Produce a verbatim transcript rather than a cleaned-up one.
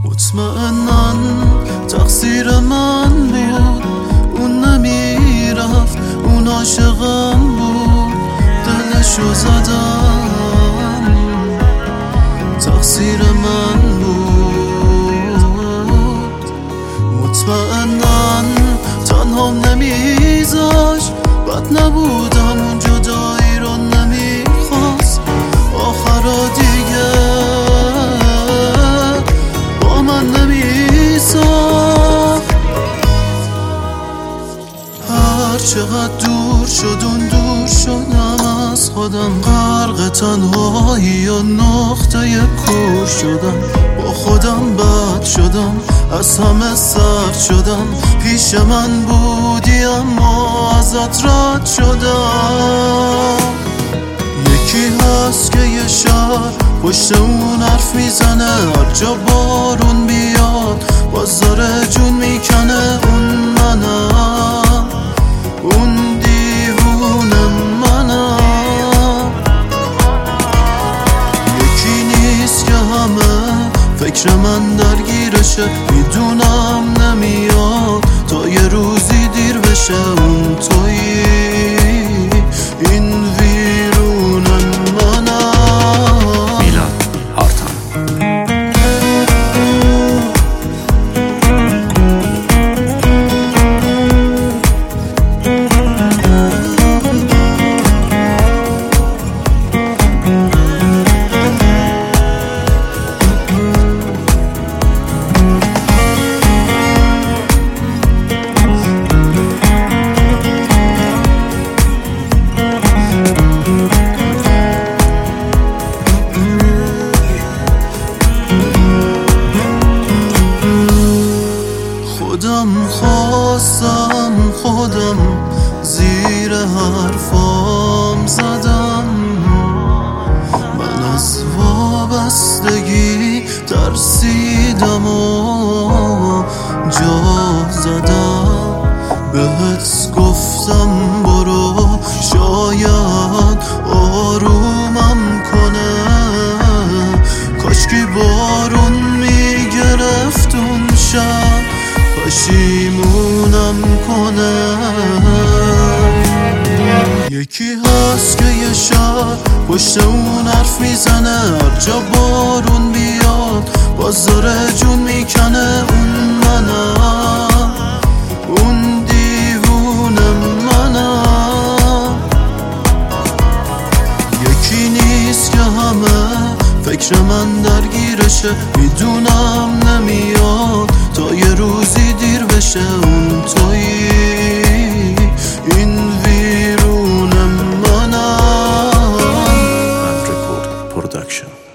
مطمئنن تقصیر من بود، اون نمیرفت، اون عاشقم بود، دلشو زدم، تقصیر من بود. مطمئنن تنهام نمیذاش، بد نبودم، اون جدایی رو نمیخواست، آخرا دیگه با من نمیساخت. هر چقدر دور شد اون دور شدم از خودم، غرق تنهایی و نقطه کور شدم، با خودم بد شدم، از همه سرد شدم، پیش من بودی اما ازت رد شدم. یکی هست که یه شهر پشت اون حرف میزنه، هر جا بارون بیاد باز داره جون میکنه، اون منم، اون دیوونه منم. یکی نیست که همه فکر من درگیرشه، میدونم نمیاد تا یه روزی دیر بشه، اون تویی، این ویرون منم. میلاد آرتان. خودم خواستم، خودم زیر حرفام زدم، من از وابستگی ترسیدم و جا زدم، بهت گفتم برو شاید آرومم کنه، کاشکی بارون میگرفت اون شب، پشیمونم کنه. یکی هست که یه شب پشت اون حرف میزنه، هر جا بارون بیاد باز داره جون میکنه، اون منم، اون دیوونه منم. یکی نیست که همه فکر من درگیرشه، میدونم نمیاد تا یه روزی دیر بشه، اون تویی، این ویرون منم. رکورد پروداکشن.